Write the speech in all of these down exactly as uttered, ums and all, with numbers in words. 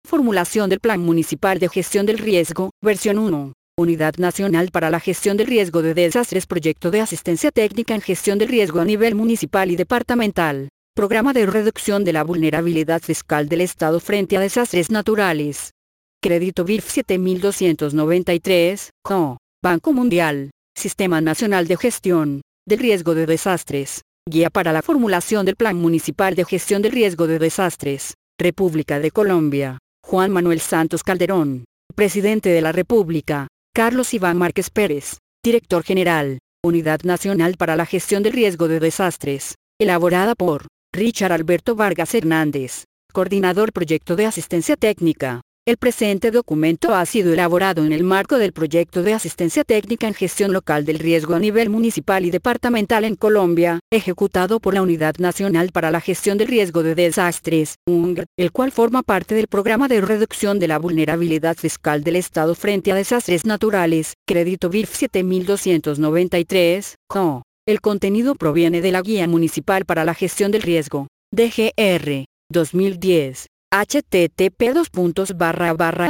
Formulación del Plan Municipal de Gestión del Riesgo, versión uno. Unidad Nacional para la Gestión del Riesgo de Desastres. Proyecto de asistencia técnica en gestión del riesgo a nivel municipal y departamental. Programa de reducción de la vulnerabilidad fiscal del Estado frente a desastres naturales. Crédito B I F siete mil doscientos noventa y tres, C O. Banco Mundial. Sistema Nacional de Gestión del Riesgo de Desastres. Guía para la formulación del Plan Municipal de Gestión del Riesgo de Desastres. República de Colombia. Juan Manuel Santos Calderón. Presidente de la República. Carlos Iván Márquez Pérez. Director General. Unidad Nacional para la Gestión del Riesgo de Desastres. Elaborada por Richard Alberto Vargas Hernández. Coordinador Proyecto de Asistencia Técnica. El presente documento ha sido elaborado en el marco del Proyecto de Asistencia Técnica en Gestión Local del Riesgo a nivel municipal y departamental en Colombia, ejecutado por la Unidad Nacional para la Gestión del Riesgo de Desastres, U N G, el cual forma parte del Programa de Reducción de la Vulnerabilidad Fiscal del Estado frente a Desastres Naturales, Crédito B I F siete mil doscientos noventa y tres, C O. El contenido proviene de la Guía Municipal para la Gestión del Riesgo, D G R, dos mil diez. http dos puntos barra barra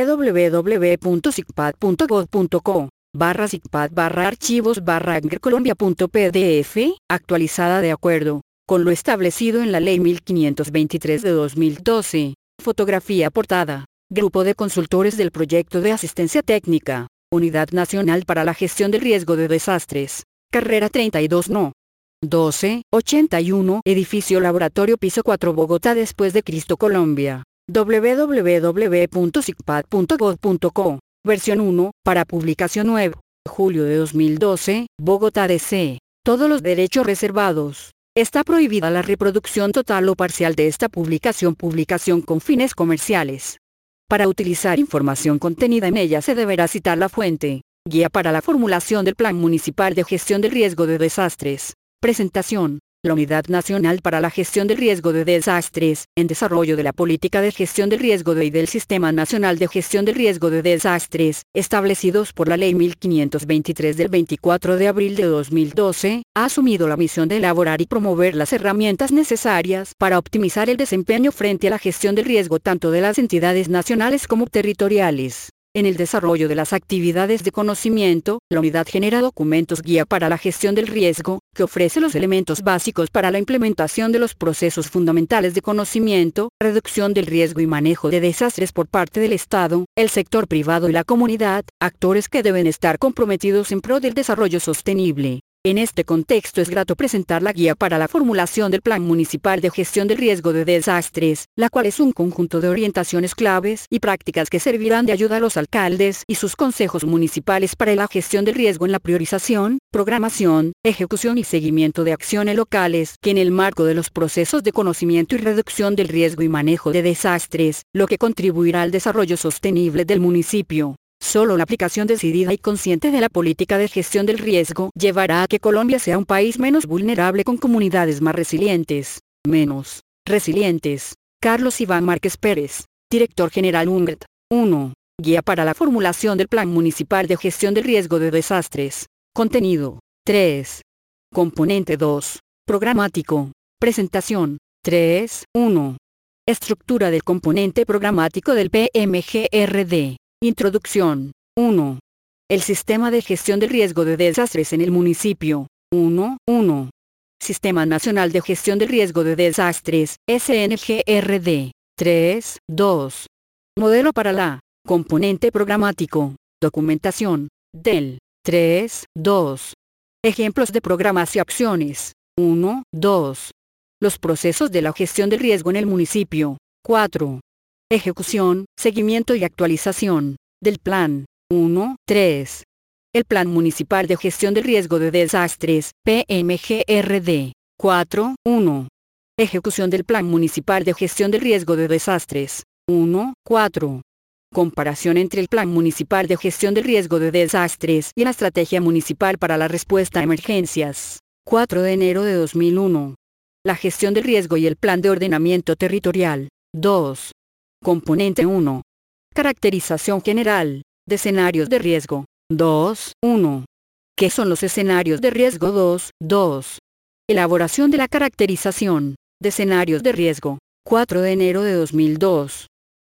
www.sicpad.gov.co barra sicpad barra archivos barra colombia.pdf, actualizada de acuerdo con lo establecido en la Ley mil quinientos veintitrés de dos mil doce. Fotografía portada. Grupo de consultores del Proyecto de Asistencia Técnica. Unidad Nacional para la Gestión del Riesgo de Desastres. Carrera treinta y dos no. doce, ochenta y uno, Edificio Laboratorio Piso cuatro Bogotá después de Cristo Colombia. www.sicpad.gov.co. Versión uno, para publicación nueve. Julio de dos mil doce, Bogotá D C. Todos los derechos reservados. Está prohibida la reproducción total o parcial de esta publicación. Publicación con fines comerciales. Para utilizar información contenida en ella se deberá citar la fuente. Guía para la formulación del Plan Municipal de Gestión del Riesgo de Desastres. Presentación. La Unidad Nacional para la Gestión del Riesgo de Desastres, en desarrollo de la Política de Gestión del Riesgo de y del Sistema Nacional de Gestión del Riesgo de Desastres, establecidos por la Ley mil quinientos veintitrés del veinticuatro de abril de dos mil doce, ha asumido la misión de elaborar y promover las herramientas necesarias para optimizar el desempeño frente a la gestión del riesgo tanto de las entidades nacionales como territoriales. En el desarrollo de las actividades de conocimiento, la unidad genera documentos guía para la gestión del riesgo, que ofrece los elementos básicos para la implementación de los procesos fundamentales de conocimiento, reducción del riesgo y manejo de desastres por parte del Estado, el sector privado y la comunidad, actores que deben estar comprometidos en pro del desarrollo sostenible. En este contexto es grato presentar la guía para la formulación del Plan Municipal de Gestión del Riesgo de Desastres, la cual es un conjunto de orientaciones claves y prácticas que servirán de ayuda a los alcaldes y sus consejos municipales para la gestión del riesgo en la priorización, programación, ejecución y seguimiento de acciones locales, que en el marco de los procesos de conocimiento y reducción del riesgo y manejo de desastres, lo que contribuirá al desarrollo sostenible del municipio. Solo la aplicación decidida y consciente de la política de gestión del riesgo llevará a que Colombia sea un país menos vulnerable con comunidades más resilientes. Menos resilientes. Carlos Iván Márquez Pérez, Director General U N G R T. uno. Guía para la formulación del Plan Municipal de Gestión del Riesgo de Desastres. Contenido. tres. Componente dos. Programático. Presentación. tres. uno. Estructura del componente programático del P M G R D. Introducción. uno. El Sistema de Gestión del Riesgo de Desastres en el municipio. uno. uno. Sistema Nacional de Gestión del Riesgo de Desastres, S N G R D. tres. dos. Modelo para la componente programático. Documentación. Del. tres. dos. Ejemplos de programas y acciones. uno. dos. Los procesos de la gestión del riesgo en el municipio. cuatro. Ejecución, seguimiento y actualización del plan. uno. tres. El Plan Municipal de Gestión del Riesgo de Desastres, P M G R D. cuatro. uno. Ejecución del Plan Municipal de Gestión del Riesgo de Desastres. uno. cuatro. Comparación entre el Plan Municipal de Gestión del Riesgo de Desastres y la Estrategia Municipal para la Respuesta a Emergencias. cuatro de enero de dos mil uno. La gestión del riesgo y el Plan de Ordenamiento Territorial. dos. Componente uno. Caracterización general de escenarios de riesgo. dos. uno. ¿Qué son los escenarios de riesgo? dos. dos. Elaboración de la caracterización de escenarios de riesgo. cuatro de enero de dos mil dos.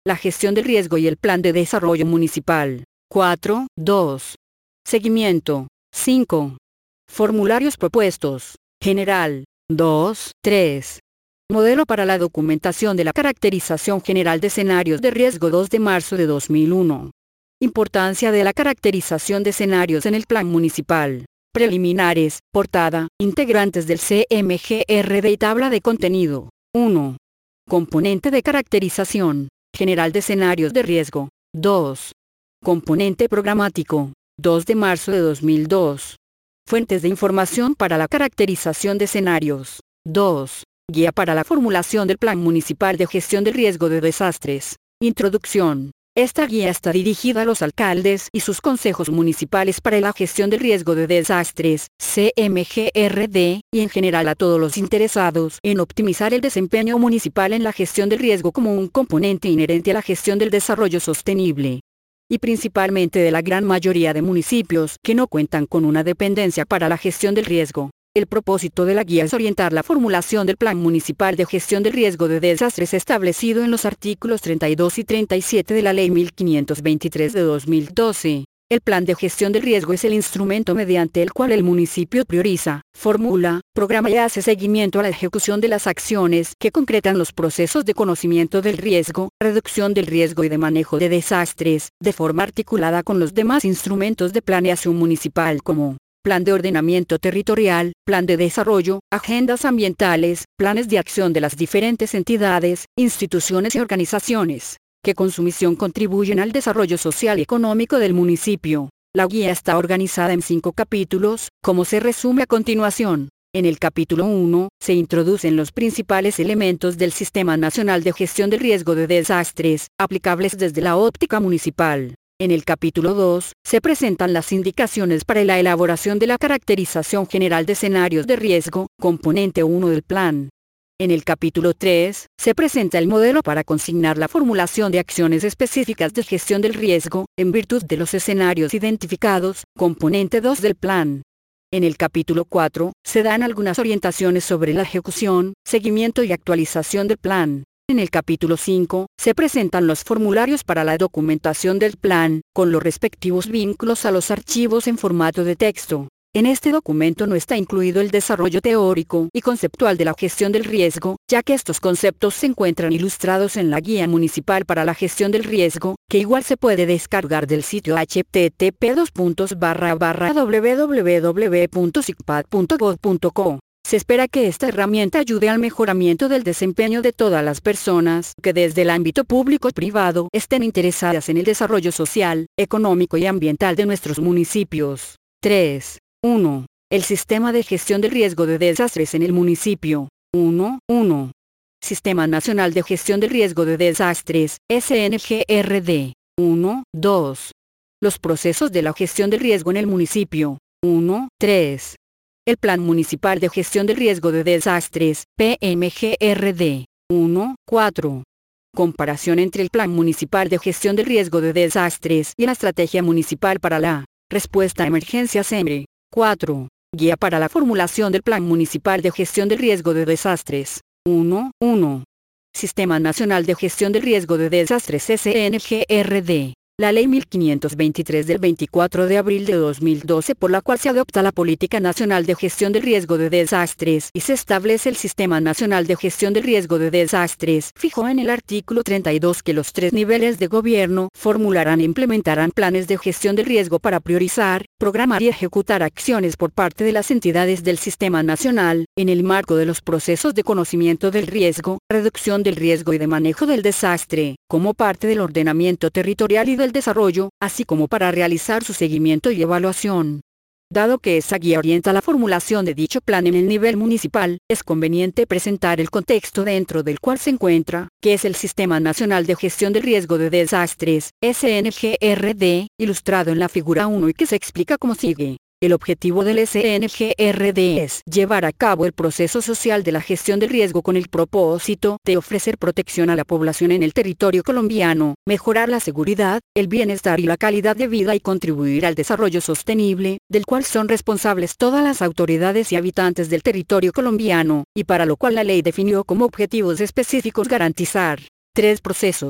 La gestión del riesgo y el plan de desarrollo municipal. cuatro. dos. Seguimiento. cinco. Formularios propuestos. General. dos. tres. Modelo para la documentación de la caracterización general de escenarios de riesgo dos de marzo de dos mil uno. Importancia de la caracterización de escenarios en el plan municipal. Preliminares, portada, integrantes del C M G R D y tabla de contenido. uno. Componente de caracterización general de escenarios de riesgo. dos. Componente programático. dos de marzo de dos mil dos. Fuentes de información para la caracterización de escenarios. dos. Guía para la formulación del Plan Municipal de Gestión del Riesgo de Desastres. Introducción. Esta guía está dirigida a los alcaldes y sus consejos municipales para la gestión del riesgo de desastres, C M G R D, y en general a todos los interesados en optimizar el desempeño municipal en la gestión del riesgo como un componente inherente a la gestión del desarrollo sostenible. Y principalmente de la gran mayoría de municipios que no cuentan con una dependencia para la gestión del riesgo. El propósito de la guía es orientar la formulación del Plan Municipal de Gestión del Riesgo de Desastres establecido en los artículos treinta y dos y treinta y siete de la Ley mil quinientos veintitrés de dos mil doce. El Plan de Gestión del Riesgo es el instrumento mediante el cual el municipio prioriza, formula, programa y hace seguimiento a la ejecución de las acciones que concretan los procesos de conocimiento del riesgo, reducción del riesgo y de manejo de desastres, de forma articulada con los demás instrumentos de planeación municipal como Plan de Ordenamiento Territorial, Plan de Desarrollo, Agendas Ambientales, Planes de Acción de las diferentes entidades, instituciones y organizaciones, que con su misión contribuyen al desarrollo social y económico del municipio. La guía está organizada en cinco capítulos, como se resume a continuación. En el capítulo uno, se introducen los principales elementos del Sistema Nacional de Gestión del Riesgo de Desastres, aplicables desde la óptica municipal. En el capítulo dos, se presentan las indicaciones para la elaboración de la caracterización general de escenarios de riesgo, componente uno del plan. En el capítulo tres, se presenta el modelo para consignar la formulación de acciones específicas de gestión del riesgo, en virtud de los escenarios identificados, componente dos del plan. En el capítulo cuatro, se dan algunas orientaciones sobre la ejecución, seguimiento y actualización del plan. En el capítulo cinco, se presentan los formularios para la documentación del plan, con los respectivos vínculos a los archivos en formato de texto. En este documento no está incluido el desarrollo teórico y conceptual de la gestión del riesgo, ya que estos conceptos se encuentran ilustrados en la Guía Municipal para la Gestión del Riesgo, que igual se puede descargar del sitio h t t p dos barra barra w w w punto sicpad punto gov punto co. Se espera que esta herramienta ayude al mejoramiento del desempeño de todas las personas que desde el ámbito público y privado estén interesadas en el desarrollo social, económico y ambiental de nuestros municipios. tres. uno. El Sistema de Gestión del Riesgo de Desastres en el municipio. uno. uno. Sistema Nacional de Gestión del Riesgo de Desastres, S N G R D. uno. dos. Los procesos de la gestión del riesgo en el municipio. uno. tres. El Plan Municipal de Gestión del Riesgo de Desastres, P M G R D. uno. cuatro. Comparación entre el Plan Municipal de Gestión del Riesgo de Desastres y la Estrategia Municipal para la Respuesta a Emergencias E M R E. cuatro. Guía para la formulación del Plan Municipal de Gestión del Riesgo de Desastres. uno. uno. Sistema Nacional de Gestión del Riesgo de Desastres S N G R D. La Ley mil quinientos veintitrés del veinticuatro de abril de dos mil doce por la cual se adopta la Política Nacional de Gestión del Riesgo de Desastres y se establece el Sistema Nacional de Gestión del Riesgo de Desastres, fijó en el artículo treinta y dos que los tres niveles de gobierno formularán e implementarán planes de gestión del riesgo para priorizar, programar y ejecutar acciones por parte de las entidades del Sistema Nacional, en el marco de los procesos de conocimiento del riesgo, reducción del riesgo y de manejo del desastre, como parte del ordenamiento territorial y del desarrollo, así como para realizar su seguimiento y evaluación. Dado que esa guía orienta la formulación de dicho plan en el nivel municipal, es conveniente presentar el contexto dentro del cual se encuentra, que es el Sistema Nacional de Gestión del Riesgo de Desastres, S N G R D, ilustrado en la figura uno y que se explica como sigue. El objetivo del S N G R D es llevar a cabo el proceso social de la gestión del riesgo con el propósito de ofrecer protección a la población en el territorio colombiano, mejorar la seguridad, el bienestar y la calidad de vida y contribuir al desarrollo sostenible, del cual son responsables todas las autoridades y habitantes del territorio colombiano, y para lo cual la ley definió como objetivos específicos garantizar tres procesos.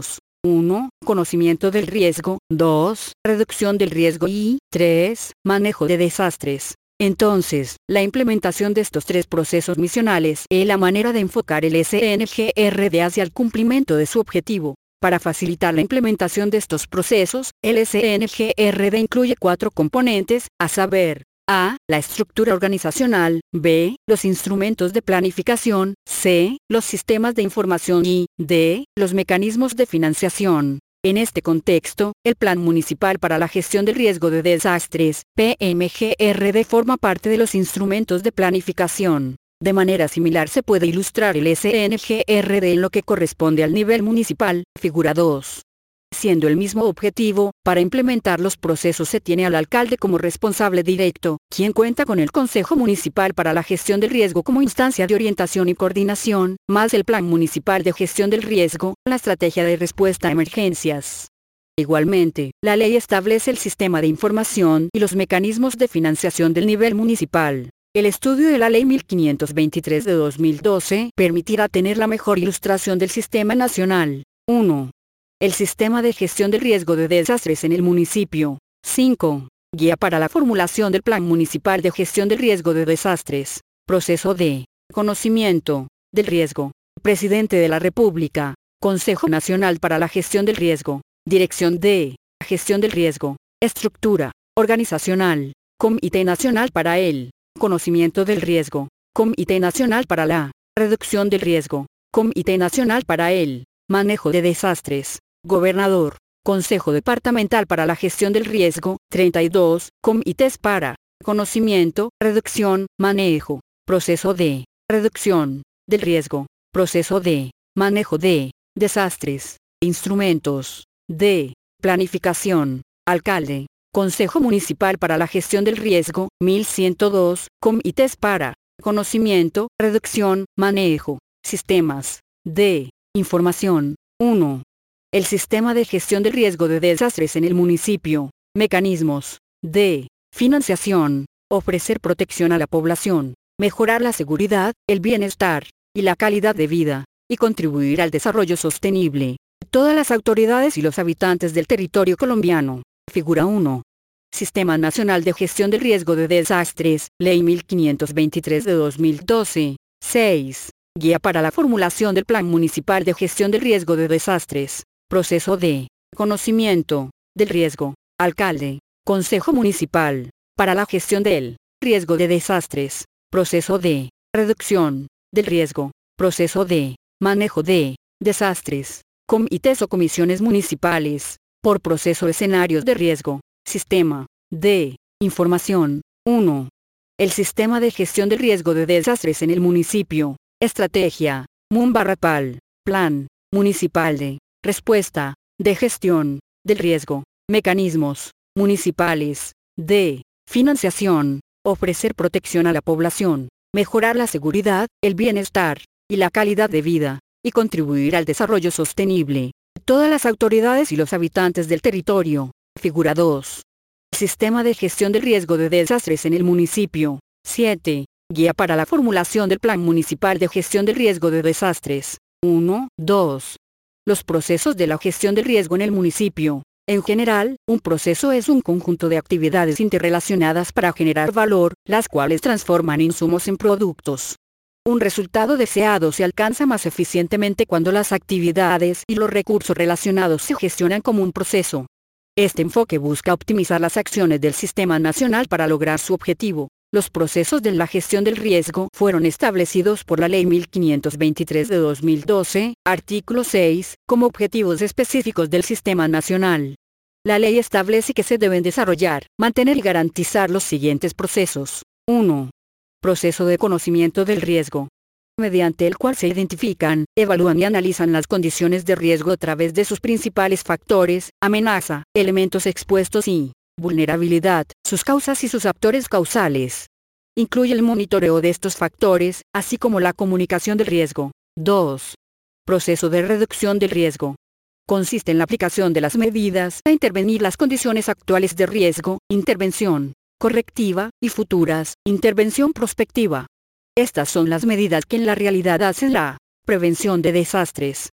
uno. Conocimiento del riesgo. dos. Reducción del riesgo. Y tres. Manejo de desastres. Entonces, la implementación de estos tres procesos misionales es la manera de enfocar el S N G R D hacia el cumplimiento de su objetivo. Para facilitar la implementación de estos procesos, el S N G R D incluye cuatro componentes, a saber, A. La estructura organizacional. B. Los instrumentos de planificación. C. Los sistemas de información. Y D. Los mecanismos de financiación. En este contexto, el Plan Municipal para la Gestión del Riesgo de Desastres, P M G R D, forma parte de los instrumentos de planificación. De manera similar se puede ilustrar el S N G R D en lo que corresponde al nivel municipal, figura dos. Siendo el mismo objetivo, para implementar los procesos se tiene al alcalde como responsable directo, quien cuenta con el Consejo Municipal para la Gestión del Riesgo como instancia de orientación y coordinación, más el Plan Municipal de Gestión del Riesgo, la estrategia de respuesta a emergencias. Igualmente, la ley establece el sistema de información y los mecanismos de financiación del nivel municipal. El estudio de la Ley mil quinientos veintitrés de dos mil doce permitirá tener la mejor ilustración del sistema nacional. uno. El sistema de gestión del riesgo de desastres en el municipio. cinco. Guía para la formulación del Plan Municipal de Gestión del Riesgo de Desastres. Proceso de conocimiento del riesgo. Presidente de la República. Consejo Nacional para la Gestión del Riesgo. Dirección de Gestión del Riesgo. Estructura organizacional. Comité Nacional para el Conocimiento del Riesgo. Comité Nacional para la Reducción del Riesgo. Comité Nacional para el Manejo de Desastres. Gobernador. Consejo Departamental para la Gestión del Riesgo. treinta y dos. Comités para Conocimiento, Reducción, Manejo. Proceso de Reducción del Riesgo. Proceso de Manejo de Desastres. Instrumentos de Planificación. Alcalde. Consejo Municipal para la Gestión del Riesgo. mil ciento dos. Comités para Conocimiento, Reducción, Manejo. Sistemas de Información. uno. El sistema de gestión del riesgo de desastres en el municipio. Mecanismos de financiación. Ofrecer protección a la población. Mejorar la seguridad, el bienestar y la calidad de vida. Y contribuir al desarrollo sostenible. Todas las autoridades y los habitantes del territorio colombiano. Figura uno. Sistema Nacional de Gestión del Riesgo de Desastres. Ley mil quinientos veintitrés de dos mil doce. seis. Guía para la formulación del Plan Municipal de Gestión del Riesgo de Desastres. Proceso de Conocimiento del Riesgo. Alcalde. Consejo Municipal para la Gestión del Riesgo de Desastres. Proceso de Reducción del Riesgo. Proceso de Manejo de Desastres. Comités o comisiones municipales. Por proceso escenarios de riesgo. Sistema de Información. uno. El sistema de gestión del riesgo de desastres en el municipio. Estrategia. Mumbarrapal. Plan municipal de respuesta, de gestión del riesgo. Mecanismos municipales de financiación. Ofrecer protección a la población. Mejorar la seguridad, el bienestar y la calidad de vida. Y contribuir al desarrollo sostenible. Todas las autoridades y los habitantes del territorio. Figura dos. Sistema de gestión del riesgo de desastres en el municipio. siete. Guía para la formulación del Plan Municipal de Gestión del Riesgo de Desastres. uno, dos. Los procesos de la gestión del riesgo en el municipio. En general, un proceso es un conjunto de actividades interrelacionadas para generar valor, las cuales transforman insumos en productos. Un resultado deseado se alcanza más eficientemente cuando las actividades y los recursos relacionados se gestionan como un proceso. Este enfoque busca optimizar las acciones del Sistema Nacional para lograr su objetivo. Los procesos de la gestión del riesgo fueron establecidos por la Ley mil quinientos veintitrés de dos mil doce, artículo seis, como objetivos específicos del Sistema Nacional. La ley establece que se deben desarrollar, mantener y garantizar los siguientes procesos. uno. Proceso de conocimiento del riesgo, mediante el cual se identifican, evalúan y analizan las condiciones de riesgo a través de sus principales factores, amenaza, elementos expuestos y vulnerabilidad, sus causas y sus actores causales. Incluye el monitoreo de estos factores, así como la comunicación del riesgo. dos. Proceso de reducción del riesgo. Consiste en la aplicación de las medidas a intervenir las condiciones actuales de riesgo, intervención correctiva, y futuras, intervención prospectiva. Estas son las medidas que en la realidad hacen la prevención de desastres.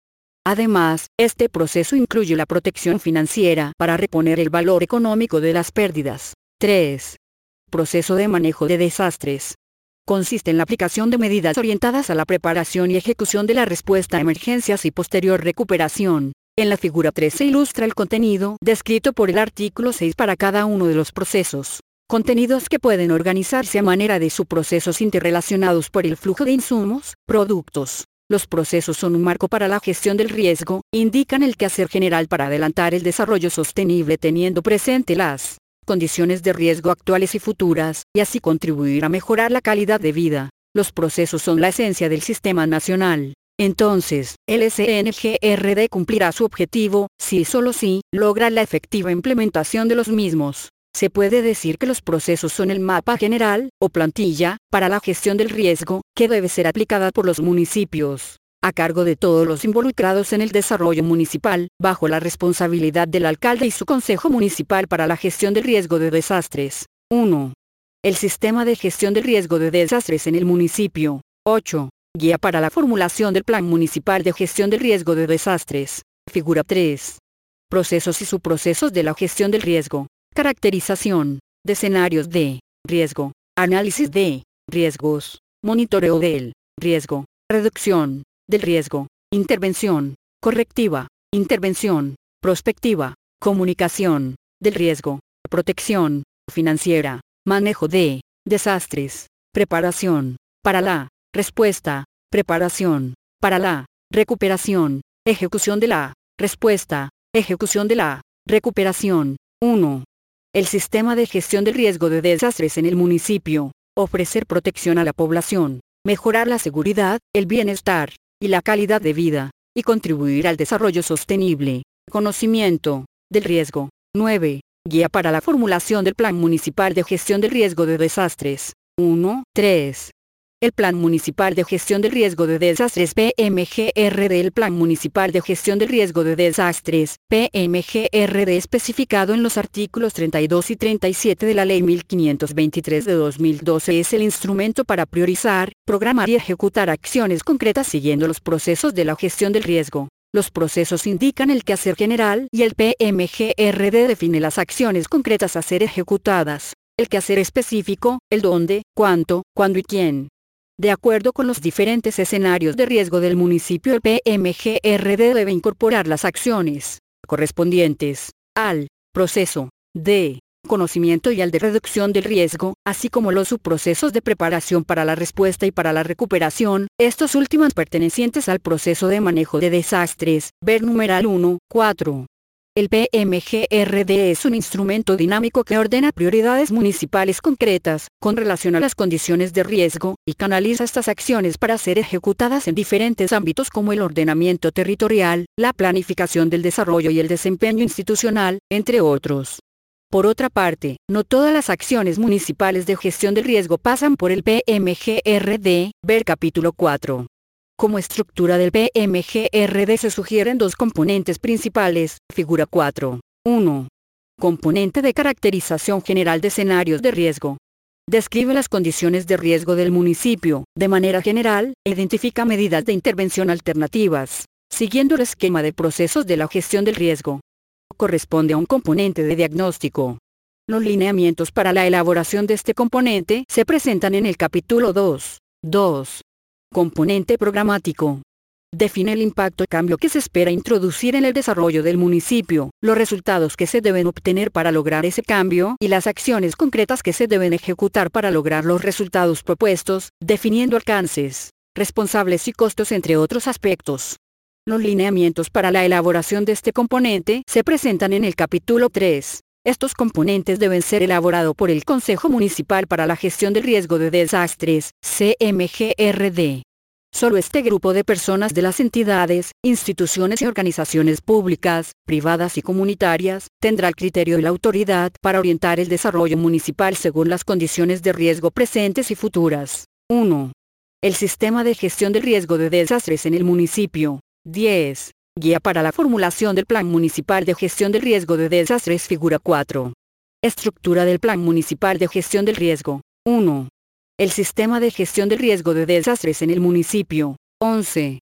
Además, este proceso incluye la protección financiera para reponer el valor económico de las pérdidas. tres. Proceso de manejo de desastres. Consiste en la aplicación de medidas orientadas a la preparación y ejecución de la respuesta a emergencias y posterior recuperación. En la figura tres se ilustra el contenido descrito por el artículo seis para cada uno de los procesos. Contenidos que pueden organizarse a manera de subprocesos interrelacionados por el flujo de insumos, productos. Los procesos son un marco para la gestión del riesgo, indican el quehacer general para adelantar el desarrollo sostenible teniendo presente las condiciones de riesgo actuales y futuras, y así contribuir a mejorar la calidad de vida. Los procesos son la esencia del sistema nacional. Entonces, el S N G R D cumplirá su objetivo, si y solo si, logra la efectiva implementación de los mismos. Se puede decir que los procesos son el mapa general, o plantilla, para la gestión del riesgo, que debe ser aplicada por los municipios, a cargo de todos los involucrados en el desarrollo municipal, bajo la responsabilidad del alcalde y su consejo municipal para la gestión del riesgo de desastres. uno. El sistema de gestión del riesgo de desastres en el municipio. ocho. Guía para la formulación del Plan Municipal de Gestión del Riesgo de Desastres. Figura tres. Procesos y subprocesos de la gestión del riesgo. Caracterización de escenarios de riesgo. Análisis de riesgos. Monitoreo del riesgo. Reducción del riesgo. Intervención correctiva. Intervención prospectiva. Comunicación del riesgo. Protección financiera. Manejo de desastres. Preparación para la respuesta. Preparación para la recuperación. Ejecución de la respuesta. Ejecución de la recuperación. uno. El sistema de gestión del riesgo de desastres en el municipio. Ofrecer protección a la población. Mejorar la seguridad, el bienestar y la calidad de vida, y contribuir al desarrollo sostenible. Conocimiento del riesgo. nueve. Guía para la formulación del Plan Municipal de Gestión del Riesgo de Desastres. uno. tres. El Plan Municipal de Gestión del Riesgo de Desastres P M G R D. El Plan Municipal de Gestión del Riesgo de Desastres, P M G R D, especificado en los artículos treinta y dos y treinta y siete de la Ley mil quinientos veintitrés de dos mil doce, es el instrumento para priorizar, programar y ejecutar acciones concretas siguiendo los procesos de la gestión del riesgo. Los procesos indican el quehacer general y el P M G R D define las acciones concretas a ser ejecutadas. El quehacer específico, el dónde, cuánto, cuándo y quién. De acuerdo con los diferentes escenarios de riesgo del municipio, el P M G R D debe incorporar las acciones correspondientes al proceso de conocimiento y al de reducción del riesgo, así como los subprocesos de preparación para la respuesta y para la recuperación, estos últimos pertenecientes al proceso de manejo de desastres, ver numeral uno, cuatro. El P M G R D es un instrumento dinámico que ordena prioridades municipales concretas, con relación a las condiciones de riesgo, y canaliza estas acciones para ser ejecutadas en diferentes ámbitos como el ordenamiento territorial, la planificación del desarrollo y el desempeño institucional, entre otros. Por otra parte, no todas las acciones municipales de gestión del riesgo pasan por el P M G R D, ver capítulo cuatro. Como estructura del P M G R D se sugieren dos componentes principales, figura cuatro. uno. Componente de caracterización general de escenarios de riesgo. Describe las condiciones de riesgo del municipio, de manera general, e identifica medidas de intervención alternativas, siguiendo el esquema de procesos de la gestión del riesgo. Corresponde a un componente de diagnóstico. Los lineamientos para la elaboración de este componente se presentan en el capítulo dos. dos. Componente programático. Define el impacto y cambio que se espera introducir en el desarrollo del municipio, los resultados que se deben obtener para lograr ese cambio y las acciones concretas que se deben ejecutar para lograr los resultados propuestos, definiendo alcances, responsables y costos entre otros aspectos. Los lineamientos para la elaboración de este componente se presentan en el capítulo tres. Estos componentes deben ser elaborados por el Consejo Municipal para la Gestión del Riesgo de Desastres, C M G R D. Solo este grupo de personas de las entidades, instituciones y organizaciones públicas, privadas y comunitarias, tendrá el criterio y la autoridad para orientar el desarrollo municipal según las condiciones de riesgo presentes y futuras. uno. El sistema de gestión del riesgo de desastres en el municipio. diez. Guía para la formulación del Plan Municipal de Gestión del Riesgo de Desastres, figura cuatro. Estructura del Plan Municipal de Gestión del Riesgo. uno. El sistema de gestión del riesgo de desastres en el municipio. once.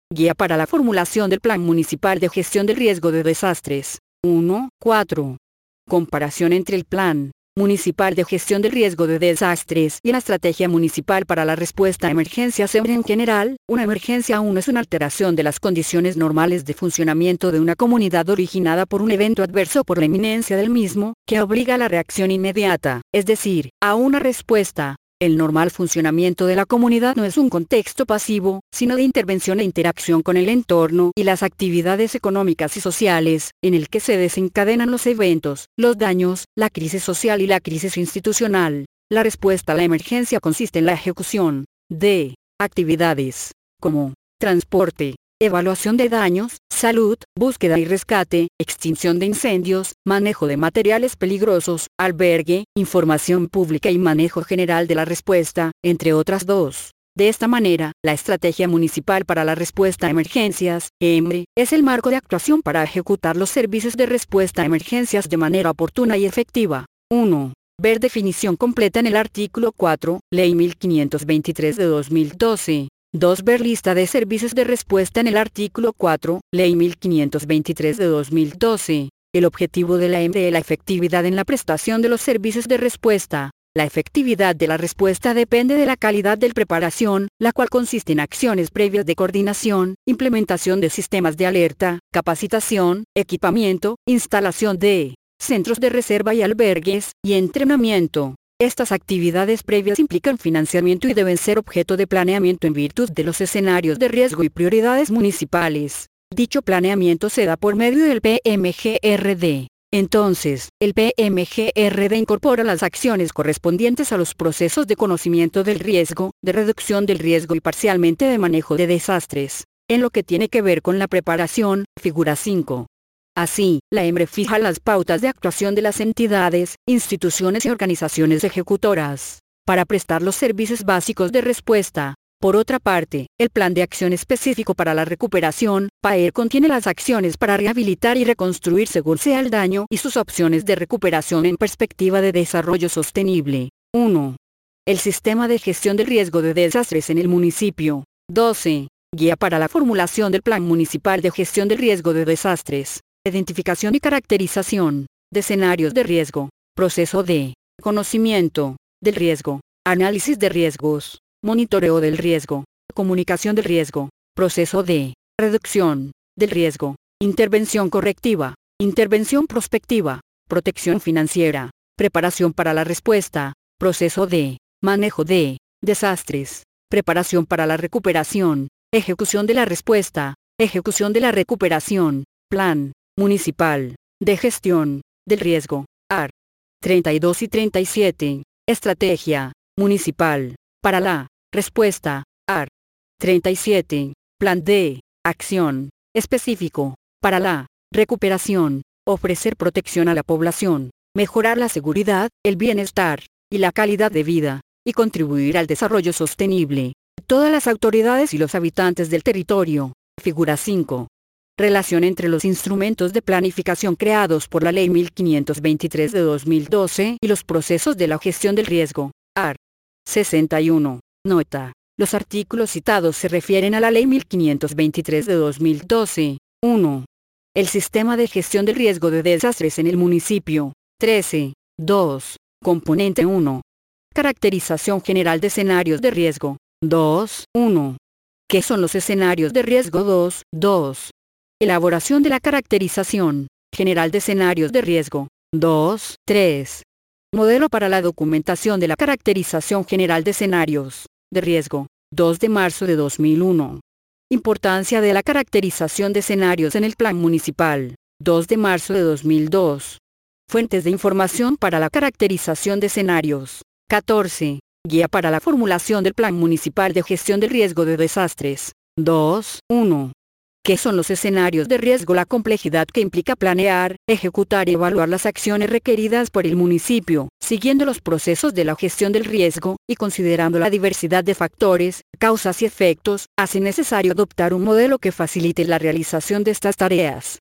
Guía para la formulación del Plan Municipal de Gestión del Riesgo de Desastres. uno. cuatro. Comparación entre el Plan Municipal de Gestión del Riesgo de Desastres y la Estrategia Municipal para la Respuesta a Emergencias. En general, una emergencia aún es una alteración de las condiciones normales de funcionamiento de una comunidad originada por un evento adverso o por la inminencia del mismo, que obliga a la reacción inmediata, es decir, a una respuesta. El normal funcionamiento de la comunidad no es un contexto pasivo, sino de intervención e interacción con el entorno y las actividades económicas y sociales, en el que se desencadenan los eventos, los daños, la crisis social y la crisis institucional. La respuesta a la emergencia consiste en la ejecución de actividades como transporte, evaluación de daños, salud, búsqueda y rescate, extinción de incendios, manejo de materiales peligrosos, albergue, información pública y manejo general de la respuesta, entre otras dos. De esta manera, la Estrategia Municipal para la Respuesta a Emergencias, E M R E, es el marco de actuación para ejecutar los servicios de respuesta a emergencias de manera oportuna y efectiva. uno. Ver definición completa en el artículo cuatro, Ley mil quinientos veintitrés de dos mil doce. dos. Ver lista de servicios de respuesta en el artículo cuatro, Ley mil quinientos veintitrés de dos mil doce. El objetivo de la E M R E es la efectividad en la prestación de los servicios de respuesta. La efectividad de la respuesta depende de la calidad de preparación, la cual consiste en acciones previas de coordinación, implementación de sistemas de alerta, capacitación, equipamiento, instalación de centros de reserva y albergues, y entrenamiento. Estas actividades previas implican financiamiento y deben ser objeto de planeamiento en virtud de los escenarios de riesgo y prioridades municipales. Dicho planeamiento se da por medio del P M G R D. Entonces, el P M G R D incorpora las acciones correspondientes a los procesos de conocimiento del riesgo, de reducción del riesgo y parcialmente de manejo de desastres. En lo que tiene que ver con la preparación, figura cinco. Así, la E M R E fija las pautas de actuación de las entidades, instituciones y organizaciones ejecutoras para prestar los servicios básicos de respuesta. Por otra parte, el Plan de Acción Específico para la Recuperación, P A E R, contiene las acciones para rehabilitar y reconstruir según sea el daño y sus opciones de recuperación en perspectiva de desarrollo sostenible. uno. El Sistema de Gestión del Riesgo de Desastres en el municipio. doce. Guía para la formulación del Plan Municipal de Gestión del Riesgo de Desastres. Identificación y caracterización de escenarios de riesgo. Proceso de conocimiento del riesgo. Análisis de riesgos. Monitoreo del riesgo. Comunicación del riesgo. Proceso de reducción del riesgo. Intervención correctiva. Intervención prospectiva. Protección financiera. Preparación para la respuesta. Proceso de manejo de desastres. Preparación para la recuperación. Ejecución de la respuesta. Ejecución de la recuperación. Plan Municipal de Gestión del Riesgo. A R. treinta y dos y treinta y siete. Estrategia Municipal para la Respuesta. A R. treinta y siete. Plan de Acción Específico para la Recuperación. Ofrecer protección a la población. Mejorar la seguridad, el bienestar y la calidad de vida, y contribuir al desarrollo sostenible. Todas las autoridades y los habitantes del territorio. Figura cinco. Relación entre los instrumentos de planificación creados por la Ley mil quinientos veintitrés de dos mil doce y los procesos de la gestión del riesgo. A R. sesenta y uno. Nota. Los artículos citados se refieren a la Ley mil quinientos veintitrés de dos mil doce. uno. El Sistema de Gestión del Riesgo de Desastres en el municipio. trece. dos. Componente uno. Caracterización general de escenarios de riesgo. dos. uno. ¿Qué son los escenarios de riesgo? dos. dos. Elaboración de la caracterización general de escenarios de riesgo. dos. tres. Modelo para la documentación de la caracterización general de escenarios de riesgo. dos de marzo de dos mil uno. Importancia de la caracterización de escenarios en el Plan Municipal. dos de marzo de dos mil dos. Fuentes de información para la caracterización de escenarios. catorce. Guía para la formulación del Plan Municipal de Gestión del Riesgo de Desastres. dos. uno. ¿Qué son los escenarios de riesgo? La complejidad que implica planear, ejecutar y evaluar las acciones requeridas por el municipio, siguiendo los procesos de la gestión del riesgo, y considerando la diversidad de factores, causas y efectos, hace necesario adoptar un modelo que facilite la realización de estas tareas.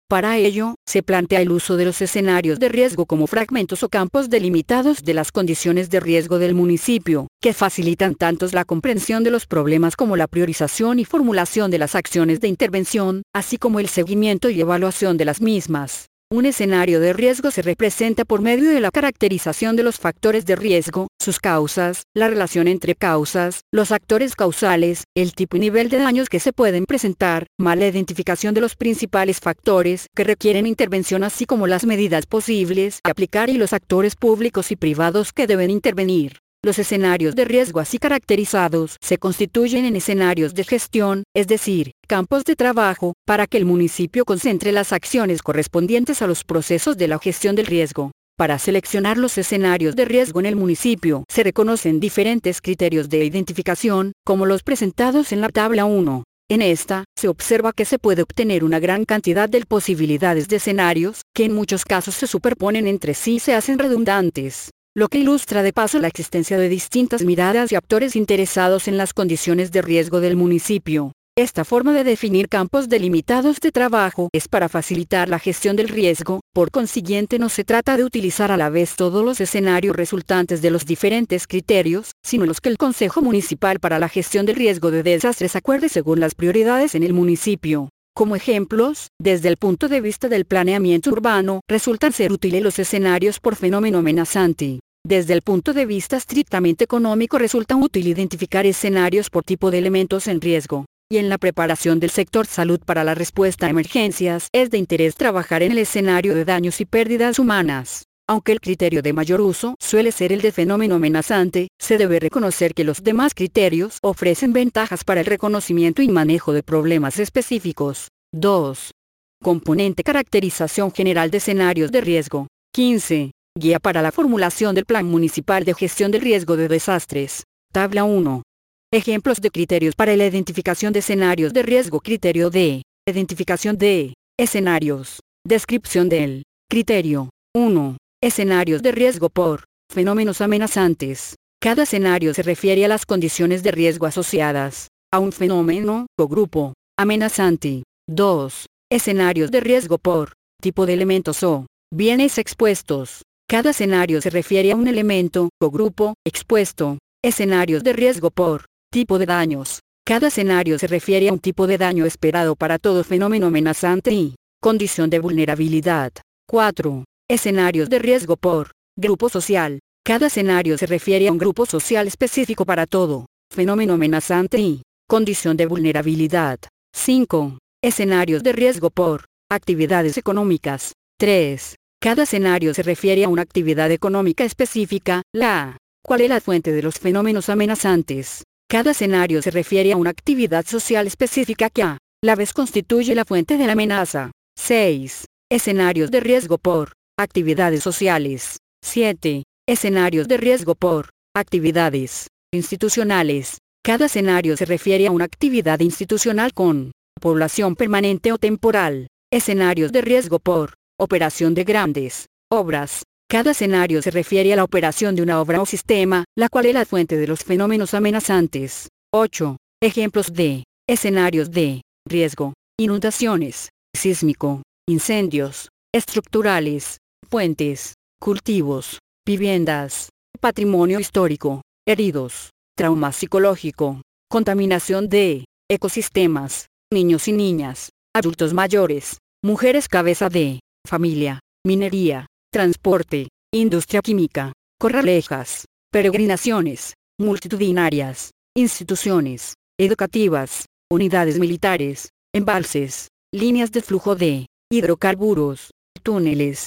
Para ello, se plantea el uso de los escenarios de riesgo como fragmentos o campos delimitados de las condiciones de riesgo del municipio, que facilitan tanto la comprensión de los problemas como la priorización y formulación de las acciones de intervención, así como el seguimiento y evaluación de las mismas. Un escenario de riesgo se representa por medio de la caracterización de los factores de riesgo, sus causas, la relación entre causas, los actores causales, el tipo y nivel de daños que se pueden presentar, mala identificación de los principales factores que requieren intervención así como las medidas posibles a aplicar y los actores públicos y privados que deben intervenir. Los escenarios de riesgo así caracterizados se constituyen en escenarios de gestión, es decir, campos de trabajo, para que el municipio concentre las acciones correspondientes a los procesos de la gestión del riesgo. Para seleccionar los escenarios de riesgo en el municipio se reconocen diferentes criterios de identificación, como los presentados en la tabla uno. En esta, se observa que se puede obtener una gran cantidad de posibilidades de escenarios, que en muchos casos se superponen entre sí y se hacen redundantes, lo que ilustra de paso la existencia de distintas miradas y actores interesados en las condiciones de riesgo del municipio. Esta forma de definir campos delimitados de trabajo es para facilitar la gestión del riesgo, por consiguiente no se trata de utilizar a la vez todos los escenarios resultantes de los diferentes criterios, sino los que el Consejo Municipal para la Gestión del Riesgo de Desastres acuerde según las prioridades en el municipio. Como ejemplos, desde el punto de vista del planeamiento urbano, resultan ser útiles los escenarios por fenómeno amenazante. Desde el punto de vista estrictamente económico resulta útil identificar escenarios por tipo de elementos en riesgo. Y en la preparación del sector salud para la respuesta a emergencias, es de interés trabajar en el escenario de daños y pérdidas humanas. Aunque el criterio de mayor uso suele ser el de fenómeno amenazante, se debe reconocer que los demás criterios ofrecen ventajas para el reconocimiento y manejo de problemas específicos. dos. Componente caracterización general de escenarios de riesgo. quince. Guía para la formulación del Plan Municipal de Gestión del Riesgo de Desastres. Tabla uno. Ejemplos de criterios para la identificación de escenarios de riesgo. Criterio de identificación de escenarios. Descripción del criterio. uno. Escenarios de riesgo por fenómenos amenazantes. Cada escenario se refiere a las condiciones de riesgo asociadas a un fenómeno o grupo amenazante. dos. Escenarios de riesgo por tipo de elementos o bienes expuestos. Cada escenario se refiere a un elemento o grupo expuesto. Escenarios de riesgo por tipo de daños. Cada escenario se refiere a un tipo de daño esperado para todo fenómeno amenazante y condición de vulnerabilidad. cuatro. Escenarios de riesgo por grupo social. Cada escenario se refiere a un grupo social específico para todo fenómeno amenazante y condición de vulnerabilidad. cinco. Escenarios de riesgo por actividades económicas. tres. Cada escenario se refiere a una actividad económica específica, la cual es la fuente de los fenómenos amenazantes. Cada escenario se refiere a una actividad social específica que a la vez constituye la fuente de la amenaza. seis. Escenarios de riesgo por actividades sociales. siete. Escenarios de riesgo por actividades institucionales. Cada escenario se refiere a una actividad institucional con población permanente o temporal. Escenarios de riesgo por operación de grandes obras. Cada escenario se refiere a la operación de una obra o sistema, la cual es la fuente de los fenómenos amenazantes. ocho. Ejemplos de escenarios de riesgo: inundaciones, sísmico, incendios, estructurales, puentes, cultivos, viviendas, patrimonio histórico, heridos, trauma psicológico, contaminación de ecosistemas, niños y niñas, adultos mayores, mujeres cabeza de familia, minería, transporte, industria química, corralejas, peregrinaciones, multitudinarias, instituciones educativas, unidades militares, embalses, líneas de flujo de hidrocarburos, túneles,